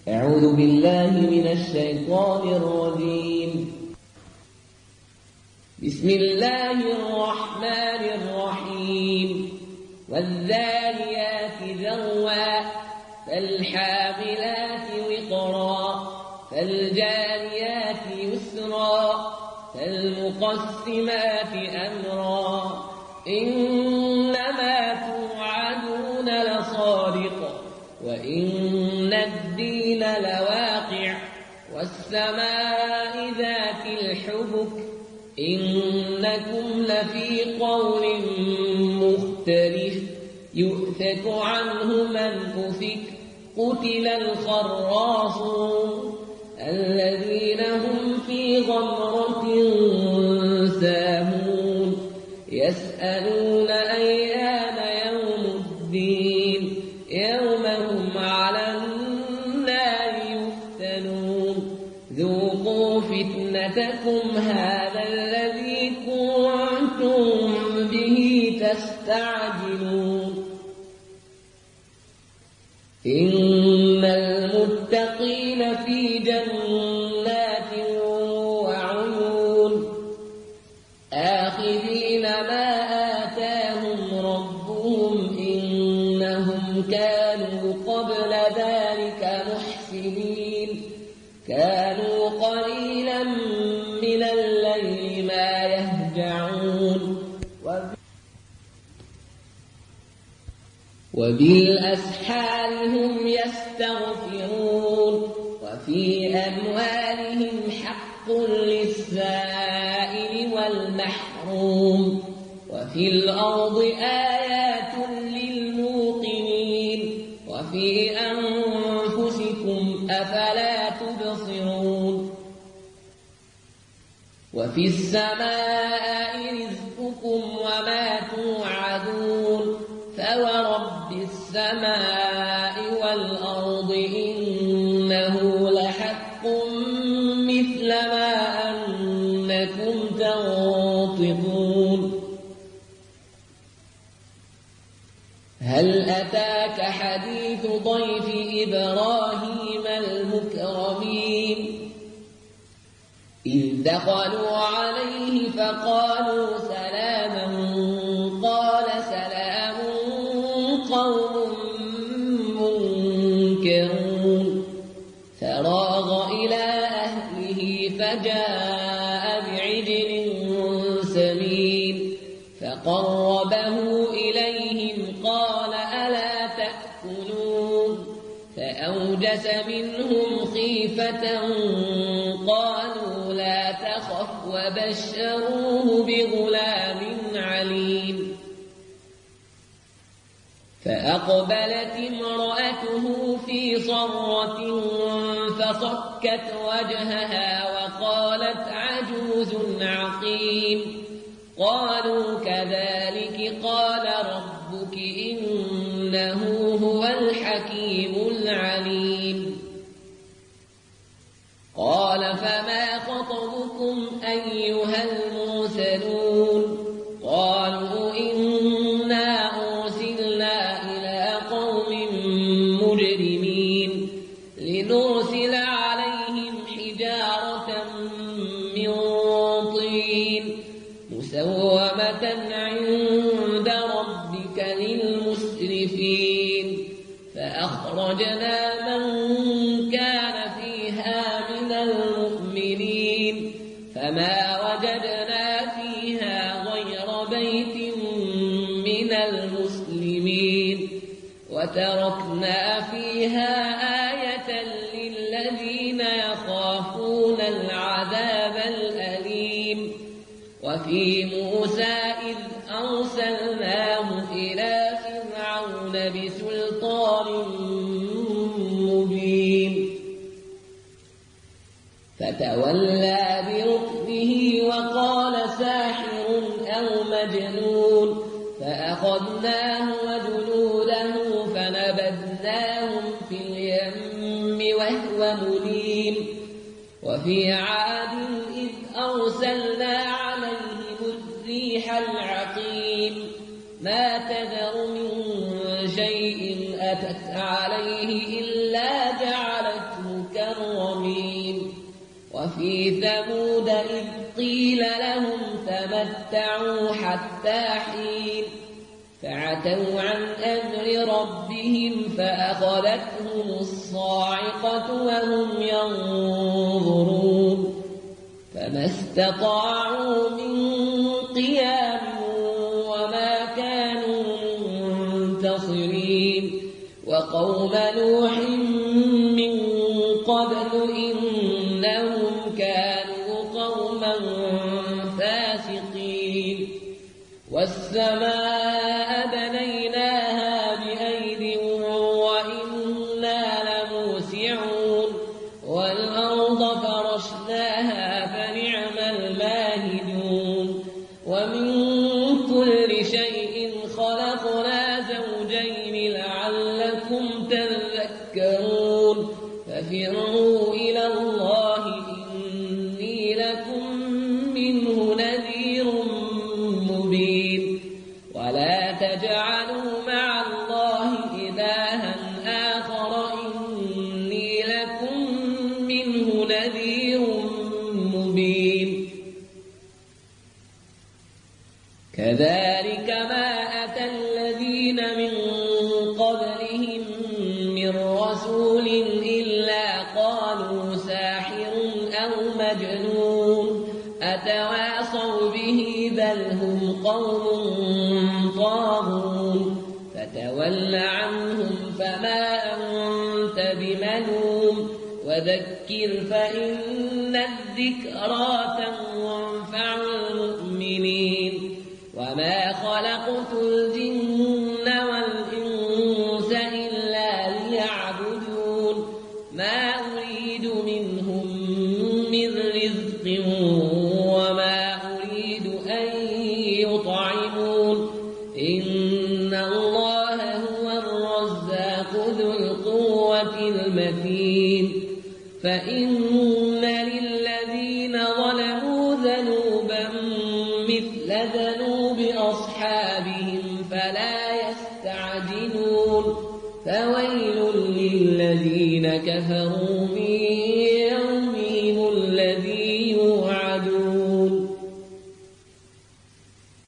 أعوذ بالله من الشيطان الرجيم. بسم الله الرحمن الرحيم. والذاريات ذروا فالحاملات وقرا فالجاريات يسرا فالمقسمات أمرا إنما توعدون لصادق وإن الدين لواقع والسماء ذات الحبك إنكم لفي قول مختلف يؤفك عنه من أفك قتل الخراصون الذين هم في غمرة ساهون يسألون أيان يوم الدين يوم هم على النار يفتنون ذوقوا فتنتكم هذا الذي كنتم به تستعجلون إن المتقين في جنات وعيون آخذين ما آتاهم ربهم إنهم كانوا قبل ذلك محسنين كانوا قليلا من الليل ما يهجعون وبالأسحار هم يستغفرون وفي أموالهم حق للسائل والمحروم وفي الأرض آيات للموقنين وفي أنفسكم أفلا تبصرون وفي السماء رزقكم وما توعدون فورب السماء والأرض إنه لحق مثل ما أنكم تنطقون هل أتاك حديث ضيف إبراهيم المكرمين إذ دخلوا عليه فقالوا سلاما قال سلام قوم منكرون فراغ إلى أهله فجاء بعجل سمين فقربه إليهم قال ألا تأكلون فأوجس منهم خيفة قالوا لا تخف وبشروه بغلام عليم فأقبلت امرأته في صرة فصكت وجهها وقالت عجوز عقيم قالوا كذلك قال ربك إنه هو الحكيم العليم قال فما خطبكم أيها المرسلون قالوا إنا أرسلنا إلى قوم مجرمين لنرسل عليهم حجارة من طين مسومة عند ربك للمسرفين فأخرجنا من كان فيها من المؤمنين فما وجدنا فيها غير بيت من المسلمين وتركنا فيها آية للذين يخافون العذاب الأليم وفي موسى إذ أرسلناه إلى فرعون بسلطان مبين فتولى بركنه وقال ساحر أو مجنون فأخذناه وجنوده فنبذناهم في اليم وهو مليم وفي عاد إذ أرسلنا عليهم الريح العقيم ما تذر من شيء أتت عليه إلا جعلته وفي ثمود إذ قيل لهم تمتعوا حتى حين فعتوا عن أمر ربهم فأخذتهم الصاعقة وهم ينظرون فما استطاعوا من قيام وما كانوا منتصرين وقوم نوح من قبل إنهم كانوا قوما فاسقين والسماء بنيناها بأيد وإنا لموسعون والأرض فرشناها فنعم الماهدون ومن كل شيء خلقنا زوجين لعلكم تذكرون ففروا إلى الله إني لكم منه نذير مبين ولا تجعلوا مع الله إلها آخر إني لكم منه نذير مبين كذلك ما أتى الذين من قبلهم من رسول إلا قالوا ساحر أو مجنون أتواصوا به بل هم قوم طاغون فتول عنهم فما أنت بملوم وذكر فإن الذكرى تنفع المؤمنين وما خلقت الجن والإنس إلا ليعبدون ما أريد منهم من رزق وما أريد أن يطعمون إن الله هو الرزاق ذو القوة المتين فإن للذين ظلموا ذنوبا مثل ذنوب أصحابهم فلا يستعجلون فويل للذين كفروا من